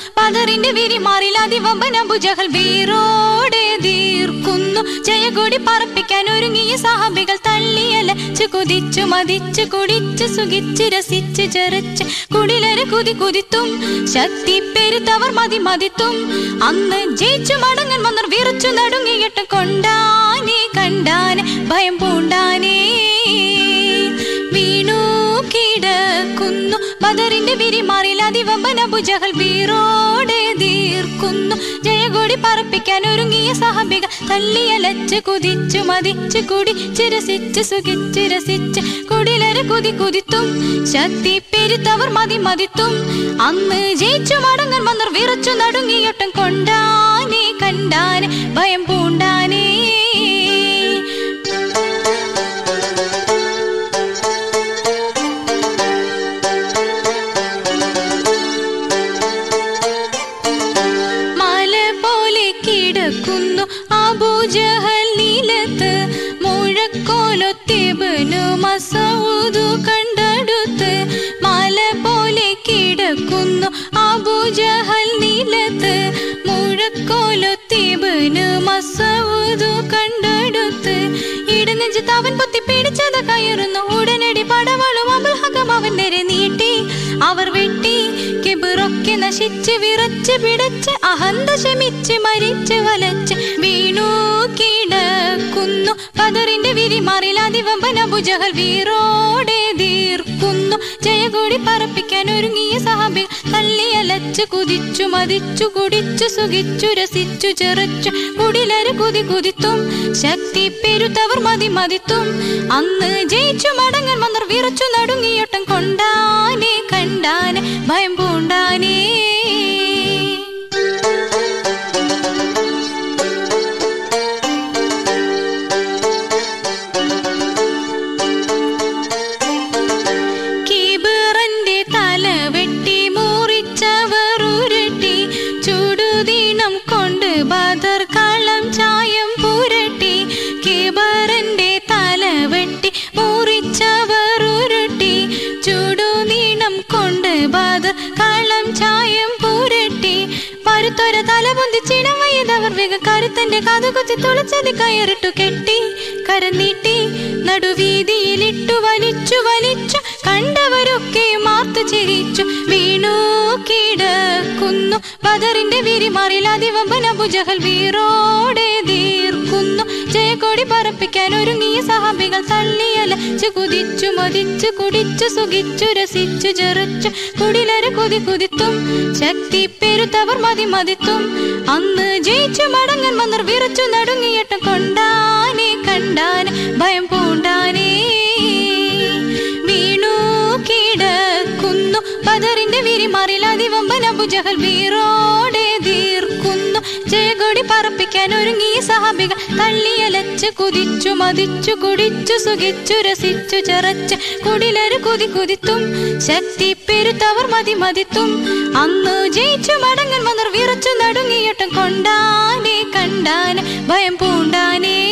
പതറിന്റെ വിരി മാറിലാതി വമ്പൻ അബൂജഹൽ വീറോടെ തീർക്കുന്നു. ജയകൊടി പറപ്പിക്കാൻ ഒരുങ്ങിയ സഹാബികൾ തള്ളിയലച്ച് കുതിച്ചു മതിച്ചു കുടിച്ചു സുഖിച്ച് രസിച്ച് ചെറിച്ച് കുടിലര് കുതി കുതിത്തും ശക്തി പെരുത്തവർ മതി മതിത്തും. അന്ന് ജയിച്ചു മടങ്ങൻ വന്നർ വിറച്ചു നടുങ്ങിയിട്ട് കൊണ്ടാനെ കണ്ടാനെ ഭയം പൂണ്ടാനേ വീണു കിടക്കുന്നു. ബദറിന്റെ വിരി മാറിലാതി വമ്പൻ അബൂജഹൽ വീറോടെ തീർക്കുന്നു. ജയകൊടി പറപ്പിക്കാൻ ഒരുങ്ങിയ സഹാബികൾ തള്ളിയലച്ച് കുതിച്ചു മതിച്ചു കുടിച്ച് രസിച്ച് സുഖിച്ച് രസിച്ച് കുടിലര് കുതി കുതിത്തും ശക്തി പെരുത്തവർ മതി മതിത്തും. അന്ന് ജയിച്ചു മടങ്ങൻ വന്നർ വിറച്ചു നടുങ്ങിയൊട്ടും കൊണ്ടാനെ കണ്ടാനെ ഭയം പൂണ്ടാനേ അബൂജഹൽ നീലത്ത് മുഴക്കോലൊത്തി ഇബ്നു മസ്ഊദ് കണ്ടടുത്ത്. മല പോലെ കിടക്കുന്നു അബൂജഹൽ നീലത്ത് മുഴക്കോലൊത്തി ഇബ്നു മസ്ഊദ് കണ്ടടുത്ത്. ഇടനെഞ്ചത്ത് അവൻ പൊത്തി പിടിച്ചത് കയറുന്നു. ഉടനടി പടവളും അബുൽ ഹകം അവൻ നേരെ നീട്ടി. അവർ വെട്ടി കിബിറൊക്കെ നശിച്ച് വിറച്ച് പിടച്ച് അഹന്ത ശമിച്ച് മരിച്ച് വലച്ച് വീണു കിടക്കുന്നു. പതറിന്റെ വിരി മാറിലാതി വമ്പൻ അബൂജഹൽ വീറോടെ തീർക്കുന്നു. ജയകൊടി പറപ്പിക്കാൻ ഒരുങ്ങിയ സഹാബികൾ തള്ളിയലച്ച് കുതിച്ചു മതിച്ചു കുടിച്ചു സുഖിച്ചു രസിച്ചു ചെറിച്ചു കുടിലര് കുതി കുതിത്തും ശക്തി പെരുത്തവർ മതി മതിത്തും. അന്ന് ജയിച്ചു മടങ്ങൻ വന്നർ വിറച്ചു നടുങ്ങിയൊട്ടം കൊണ്ടാനെ കണ്ടാനെ ഭയം പൂണ്ടാനേ ബദർ കളം ചായം പുരട്ടി. കിബറിന്റെ തല വെട്ടി മുറിച്ചവർ ഉരുട്ടി. ചുടുനീണം കൊണ്ട് ബദർ കളം ചായം പുരട്ടി. പരുത്തൊര തല പൊന്തിച്ചിടം വയ്യതവർ വേഗ കരുത്തന്റെ കാതുകുത്തി തുളച്ചത് കയറിട്ടു കെട്ടി. കരനീട്ടി നടുവീതിയിലിട്ടു വലിച്ചു വലിച്ചു കണ്ടവരൊക്കെ മാർത്തു ചിരിച്ചു വീണു കിടക്കുന്നു. ബദറിന്റെ വിരി മാറിലാതി വമ്പൻ അബൂജഹൽ വീറോടെ തീർക്കുന്നു. ജയകൊടി പറപ്പിക്കാൻ ഒരുങ്ങിയ സഹാബികൾ തള്ളിയലച്ച് കുതിച്ചു മതിച്ചു കുടിച്ചു സുഖിച്ചു രസിച്ചു ചെറിച്ചു കുടിലര് കുതി കുതിത്തും ശക്തി പെരുത്തവർ മതി മതിത്തും. അന്ന് ജയിച്ചു മടങ്ങൻ വന്നർ വിറച്ചു നടുങ്ങിയിട്ട് കൊണ്ടാനെ കണ്ടാനെ ഭയം പൂണ്ടാനേ വീണു കിടക്കുന്നു. ബദറിന്റെ വിരി മാറിലാതി വമ്പൻ അബൂജഹൽ വീറോടെ തീർക്കുന്നു. ജയകൊടി പറപ്പിക്കാൻ ഒരുങ്ങിയ സഹാബികൾ തള്ളിയലച്ച് കുതിച്ചു മതിച്ചു കുടിച്ചു സുഖിച്ചു രസിച്ചു ചെറച്ച് കുടിലര് കുതി കുതിത്തും ശക്തി പെരുത്തവർ മതി മതിത്തും. അന്ന് ജയിച്ചു മടങ്ങൻ വന്നർ വിറച്ചു നടുങ്ങിയൊട്ടം കൊണ്ടാനെ കണ്ടാനെ ഭയം പൂണ്ടാനേ